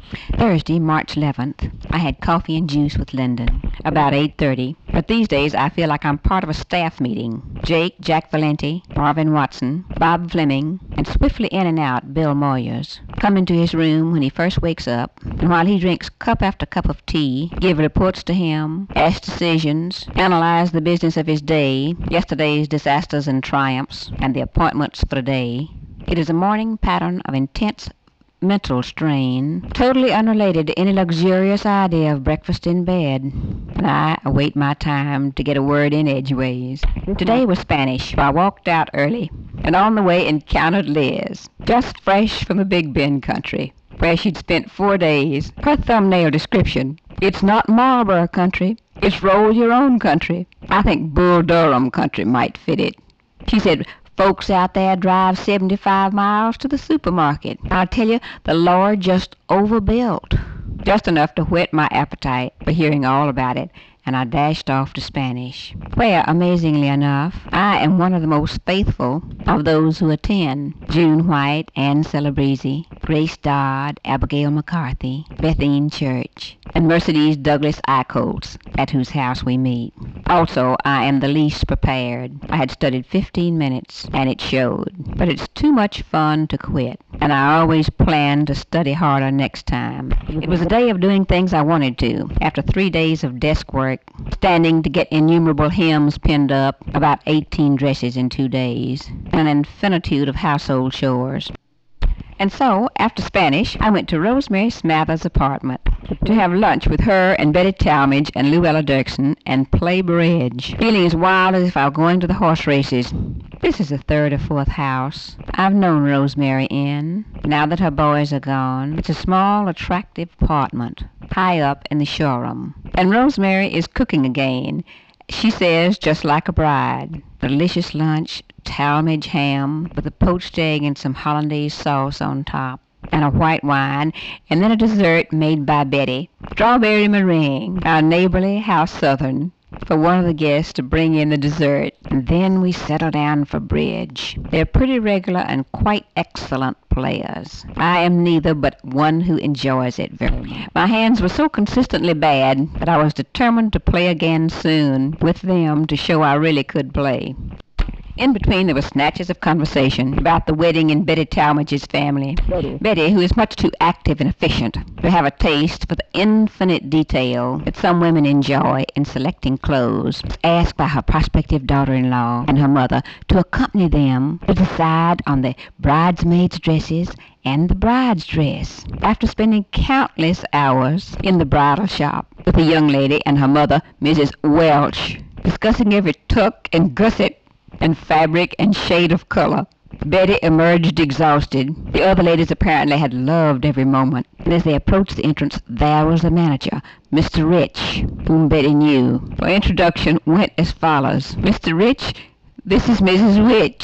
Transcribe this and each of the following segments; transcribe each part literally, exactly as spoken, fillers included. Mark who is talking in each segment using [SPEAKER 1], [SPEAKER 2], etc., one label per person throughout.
[SPEAKER 1] Thursday, March eleventh, I had coffee and juice with Lyndon, about eight thirty, but these days I feel like I'm part of a staff meeting. Jake, Jack Valenti, Marvin Watson, Bob Fleming, and swiftly in and out Bill Moyers come into his room when he first wakes up, and while he drinks cup after cup of tea, give reports to him, ask decisions, analyze the business of his day, yesterday's disasters and triumphs, and the appointments for the day. It is a morning pattern of intense mental strain, totally unrelated to any luxurious idea of breakfast in bed, and I await my time to get a word in edgeways. Today was Spanish, so I walked out early, and on the way encountered Liz, just fresh from the Big Bend country, where she'd spent four days. Her thumbnail description: "It's not Marlboro country, it's roll your own country. I think Bull Durham country might fit it." She said, "Folks out there drive seventy-five miles to the supermarket. I'll tell you, the Lord just overbuilt." Just enough to whet my appetite for hearing all about it, and I dashed off to Spanish, where, amazingly enough, I am one of the most faithful of those who attend. June White, Ann Celebrezzi, Grace Dodd, Abigail McCarthy, Bethine Church, and Mercedes Douglas Icotes, at whose house we meet. Also, I am the least prepared. I had studied fifteen minutes, and it showed. But it's too much fun to quit, and I always plan to study harder next time. It was a day of doing things I wanted to, after three days of desk work, standing to get innumerable hymns pinned up, about eighteen dresses in two days, and an infinitude of household chores. And so, after Spanish, I went to Rosemary Smathers' apartment to have lunch with her and Betty Talmage and Luella Dirksen and play bridge, feeling as wild as if I were going to the horse races. This is the third or fourth house I've known Rosemary in, now that her boys are gone. It's a small, attractive apartment, high up in the showroom. And Rosemary is cooking again, she says, just like a bride. Delicious lunch, Talmage ham with a poached egg and some hollandaise sauce on top, and a white wine, and then a dessert made by Betty, strawberry meringue, how neighborly, how southern, for one of the guests to bring in the dessert, and then we settle down for bridge. They're pretty regular and quite excellent players. I am neither, but one who enjoys it very much. My hands were so consistently bad that I was determined to play again soon with them to show I really could play. In between, there were snatches of conversation about the wedding in Betty Talmage's family. Betty. Betty, who is much too active and efficient to have a taste for the infinite detail that some women enjoy in selecting clothes, was asked by her prospective daughter-in-law and her mother to accompany them to decide on the bridesmaids' dresses and the bride's dress. After spending countless hours in the bridal shop with the young lady and her mother, Missus Welch, discussing every tuck and gusset and fabric and shade of color, Betty emerged exhausted. The other ladies apparently had loved every moment. And as they approached the entrance, there was the manager, Mister Rich, whom Betty knew. Her introduction went as follows: "Mister Rich, this is Missus Rich."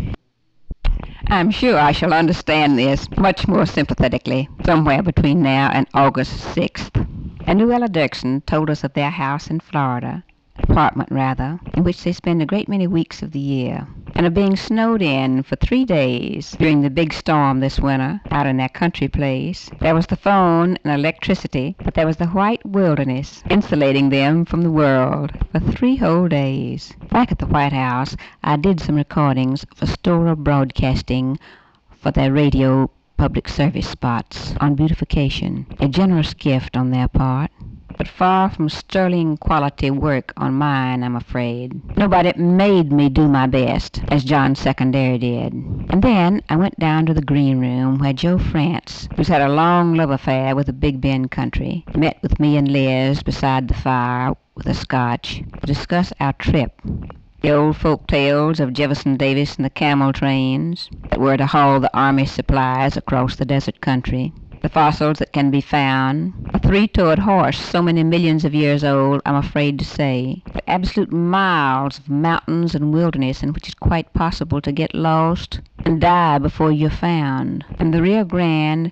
[SPEAKER 1] I'm sure I shall understand this much more sympathetically somewhere between now and August sixth. And Luella Dirksen told us of their house in Florida, apartment rather, in which they spend a great many weeks of the year, and of being snowed in for three days during the big storm this winter out in their country place. There was the phone and electricity, but there was the white wilderness insulating them from the world for three whole days. Back at the White House, I did some recordings for Stora Broadcasting for their radio public service spots on beautification, a generous gift on their part, but far from sterling quality work on mine, I'm afraid. Nobody made me do my best, as John Secondary did. And then I went down to the green room where Joe France, who's had a long love affair with the Big Bend country, met with me and Liz beside the fire with a scotch to discuss our trip. The old folk tales of Jefferson Davis and the camel trains that were to haul the army supplies across the desert country. The fossils that can be found, a three-toed horse so many millions of years old, I'm afraid to say, but absolute miles of mountains and wilderness in which it's quite possible to get lost and die before you're found. And the Rio Grande,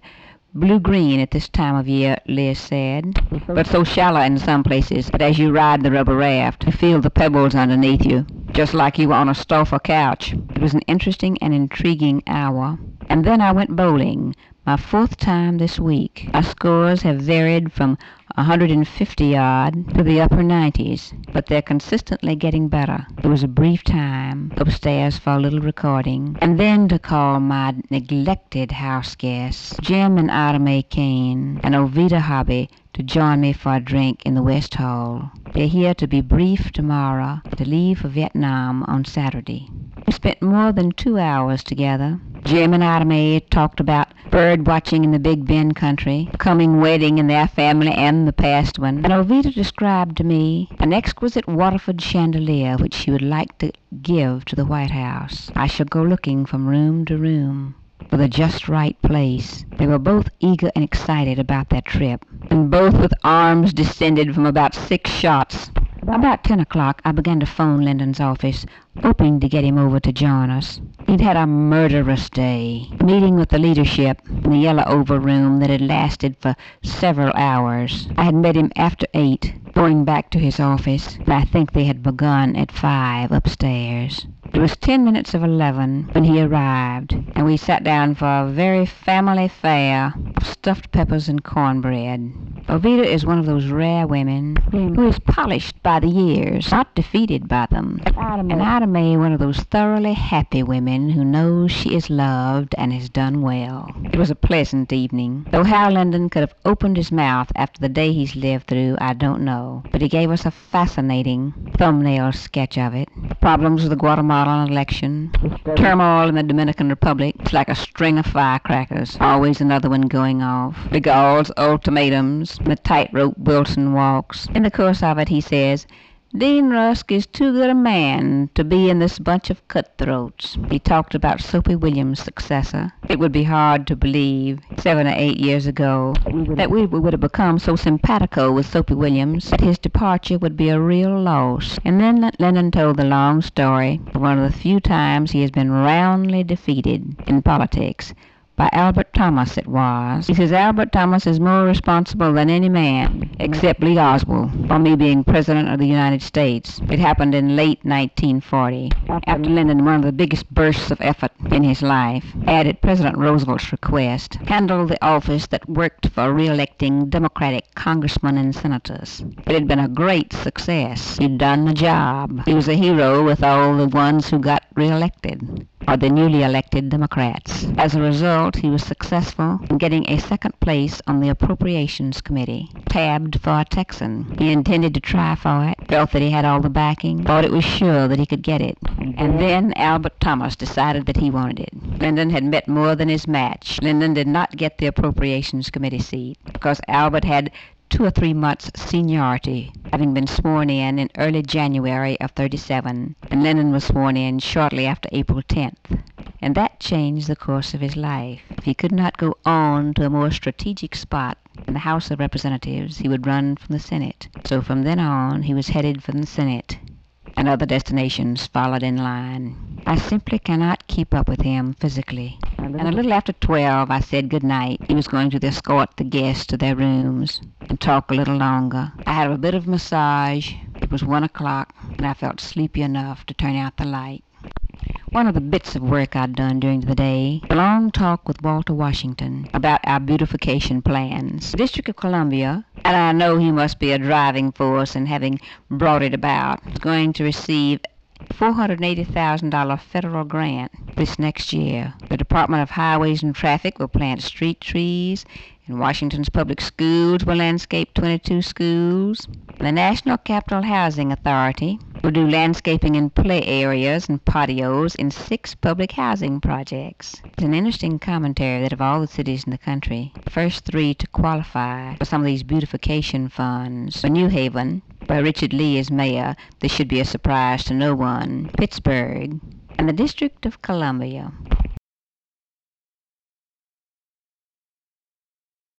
[SPEAKER 1] blue-green at this time of year, Liz said, but so shallow in some places that as you ride the rubber raft, you feel the pebbles underneath you, just like you were on a sofa couch. It was an interesting and intriguing hour. And then I went bowling, my fourth time this week. Our scores have varied from one hundred fifty yard to the upper nineties, but they're consistently getting better. There was a brief time upstairs for a little recording, and then to call my neglected house guests, Jim and Ida Mae Kane, and Ovita Hobby, to join me for a drink in the West Hall. They're here to be briefed tomorrow, to leave for Vietnam on Saturday. We spent more than two hours together. Jim and Ida Mae talked about bird watching in the Big Bend country, coming wedding in their family and the past one, and Ovita described to me an exquisite Waterford chandelier which she would like to give to the White House. I shall go looking from room to room for the just right place. They were both eager and excited about their trip, and both with arms distended from about six shots. About ten o'clock, I began to phone Lyndon's office, hoping to get him over to join us. He'd had a murderous day, meeting with the leadership in the Yellow Oval Room that had lasted for several hours. I had met him after eight, going back to his office, and I think they had begun at five upstairs. It was ten minutes of eleven when he arrived, and we sat down for a very family fare of stuffed peppers and cornbread. Ovita is one of those rare women who is polished by the years, not defeated by them. And Ida Mae, one of those thoroughly happy women who knows she is loved and has done well. It was a pleasant evening. Though how Lyndon could have opened his mouth after the day he's lived through, I don't know. But he gave us a fascinating thumbnail sketch of it. The problems of the Guatemalan election, turmoil in the Dominican Republic. It's like a string of firecrackers, always another one going off. De Gaulle's ultimatums, the tightrope Wilson walks. In the course of it, he says, Dean Rusk is too good a man to be in this bunch of cutthroats. He talked about Soapy Williams' successor. It would be hard to believe, seven or eight years ago, that we would have become so simpatico with Soapy Williams that his departure would be a real loss. And then Lyndon told the long story of one of the few times he has been roundly defeated in politics. By Albert Thomas it was. He says Albert Thomas is more responsible than any man, except Lee Oswald, for me being President of the United States. It happened in late nineteen forty, after Lyndon, one of the biggest bursts of effort in his life, had at President Roosevelt's request, handled the office that worked for re-electing Democratic congressmen and senators. It had been a great success. He'd done the job. He was a hero with all the ones who got re-elected, or the newly elected Democrats. As a result, he was successful in getting a second place on the Appropriations Committee, tabbed for a Texan. He intended to try for it, felt that he had all the backing, thought it was sure that he could get it. And then Albert Thomas decided that he wanted it. Lyndon had met more than his match. Lyndon did not get the Appropriations Committee seat because Albert had two or three months seniority, having been sworn in in early January of thirty-seven, and Lyndon was sworn in shortly after April tenth. And that changed the course of his life. If he could not go on to a more strategic spot in the House of Representatives, he would run from the Senate. So from then on, he was headed for the Senate, and other destinations followed in line. I simply cannot keep up with him physically. And a little after twelve, I said good night. He was going to escort the guests to their rooms and talk a little longer. I had a bit of massage. It was one o'clock, and I felt sleepy enough to turn out the light. One of the bits of work I'd done during the day, a long talk with Walter Washington about our beautification plans. The District of Columbia, and I know he must be a driving force in having brought it about, is going to receive four hundred eighty thousand dollars federal grant this next year. The Department of Highways and Traffic will plant street trees, and Washington's public schools will landscape twenty-two schools. The National Capital Housing Authority will do landscaping in play areas and patios in six public housing projects. It's an interesting commentary that of all the cities in the country, the first three to qualify for some of these beautification funds are New Haven, where Richard Lee is mayor. This should be a surprise to no one. Pittsburgh, and the District of Columbia.